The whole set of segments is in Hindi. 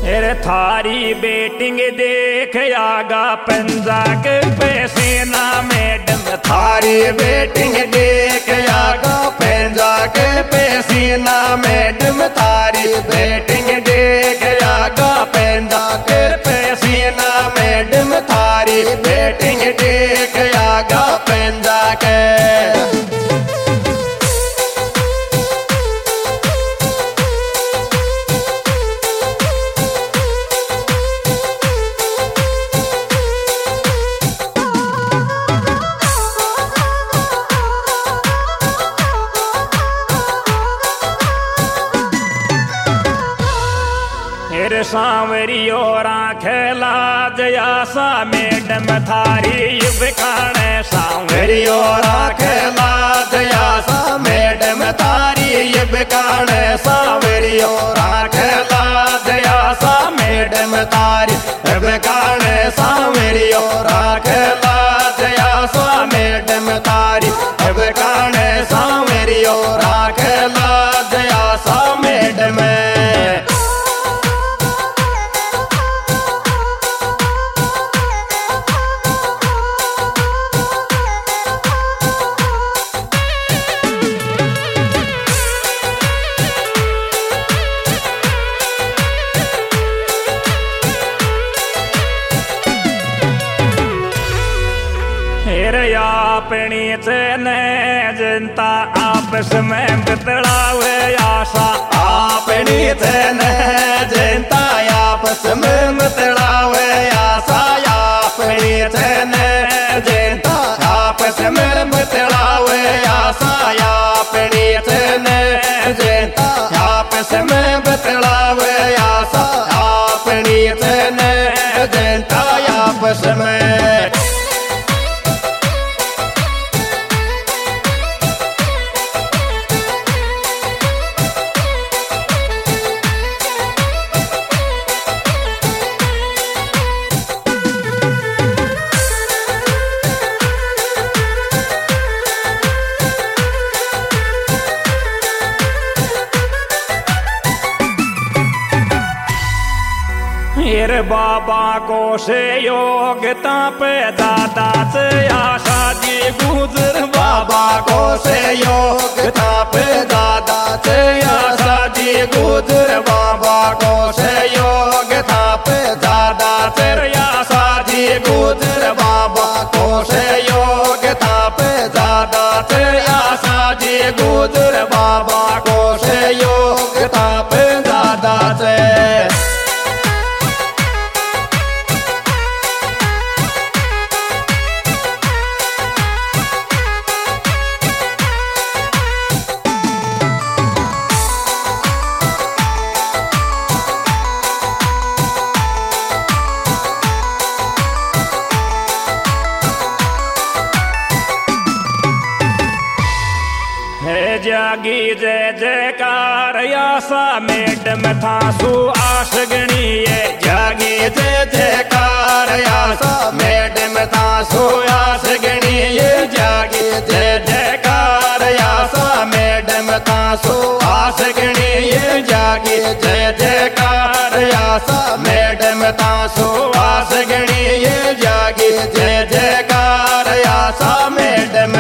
अरे थारी बेटिंग देख आगा पंजा के पैसे ना मैडम। थारी बेटिंग देख आगा पंजा के पैसे ना मैडम। थारी बेटिंग देख आगा पंजा के पैसे ना मैडम। थारी बेटिंग देख आगा पंजा के। सांवरियो राखेला जयासा मैडम। थारी युवकाने सांवरियो राखेला जयासा मैडम। थारी युवकाने सांवरियो राखेला जयासा मैडम। थारी युवकाने सांवरियो राखेला जयासा मैडम। थारी युवकाने सांवरियो राखेला जयासा मैडम। अपनी चैन जनता आपस में बतलावे आशा। अपनी चैन जनता आपस में बतलावे आशा। अपनी चैन जनता आपस में बतलावे आशा। अपनी चैन जनता आपस में बतलावे आशा। अपनी चैन जनता आपस में। बाबा को से योग्यता पे दादा से आशा जी गुजर। बाबा को से योग्यता पे दादा से आशा जी गुजर। बाबा को से योग्यता पे दादा से आशा जी गुजर। बाबा को से योग्यता पे दादा से आशा जी गुजर। बाबा को से योग्यता पे दादा से। जागी जय जयकार आशा मैडम। था सु आश गणिए। जागी जय जयकार आशा मैडम। था सु आश गणिए। जागी जय जयकार आशा मैडम। था सु आश गणिए। जागी जय जयकार आशा मैडम। था सु आश गणिए। जागी जय जयकार आशा मैडम।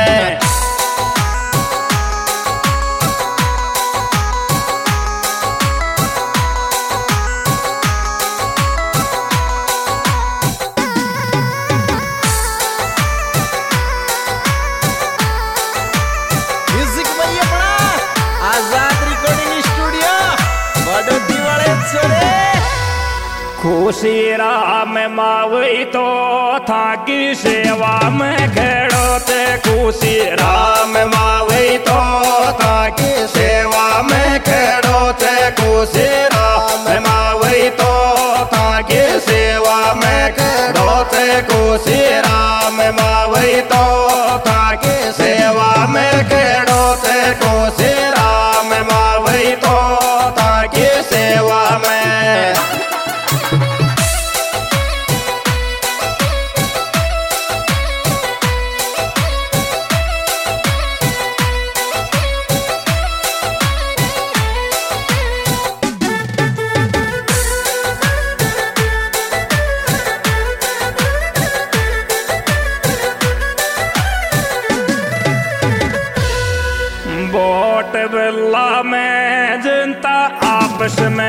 खुशी राम मावई तो था की सेवा में खेड़ो ते। खुशी राम मावई तो था की सेवा में खेड़ो ते। खुशी राम मावई तो था की सेवा में खेड़ो ते। खुशी राम मावई तो था की सेवा में खेड़ो ते। खुशी राम मावई तो था की सेवा में।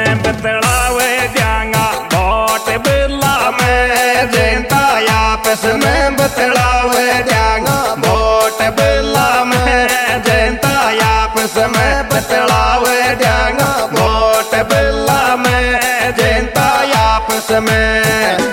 में बतलावे जांगा वोट बिल्ला में जनता आपस में बतलावे जांगा वोट बिल्ला में जनता आपस में बतलावे जांगा वोट बिल्ला में जनता आपस में।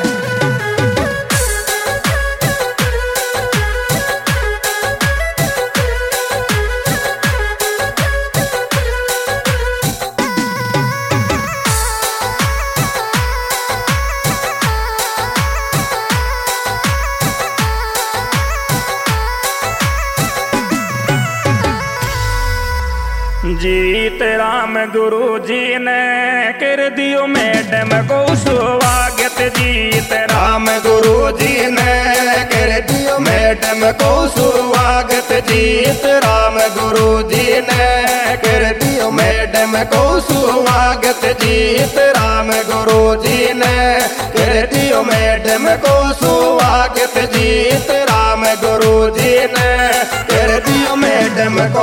जीत राम गुरु जी ने कर दियो मैडम को स्वागत। जीत राम गुरु जी ने कर दियो मैडम को स्वागत। जीत राम गुरु जी ने कर दियो मैडम को स्वागत। जीत राम गुरु जी ने कर दियो मैडम को स्वागत। जीत राम गुरु जी ने कर दियो मैडम को।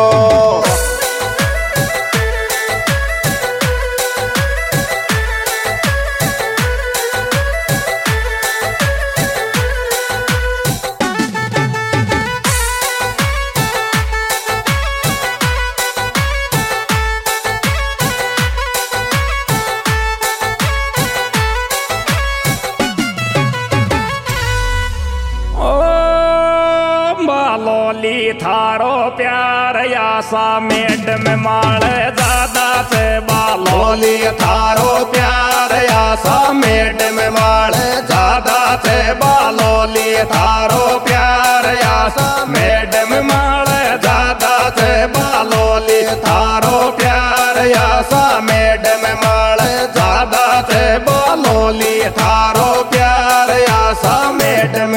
लोली थारो प्यार आशा मैडम माल ज्यादा से बालोली थारो प्यार आशा मैडम माल ज्यादा से बालोली थारो प्यार आशा मैडम माल ज्यादा से बालोली थारो प्यार आशा मैडम माल ज्यादा से बालोली थारो प्यार आशा मैडम।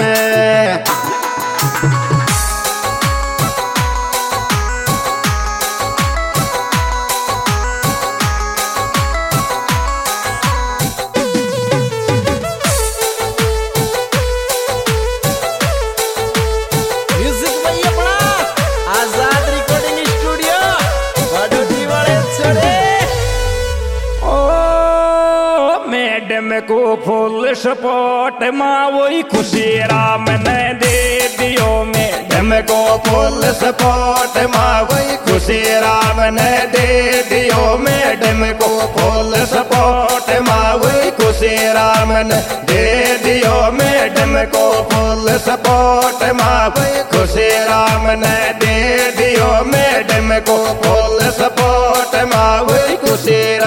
मैडम को फुल सपोर्ट माँ वही खुशी राम ने दे दियो। मैडम को फुल सपोर्ट माँ वही खुशी राम ने दे दियो। मैडम को फुल सपोर्ट माँ वही खुशी राम ने दे दियो। मैडम को फुल सपोर्ट माँ वही खुशी राम ने दे दियो। मैडम को फुल सपोर्ट माँ वही खुशी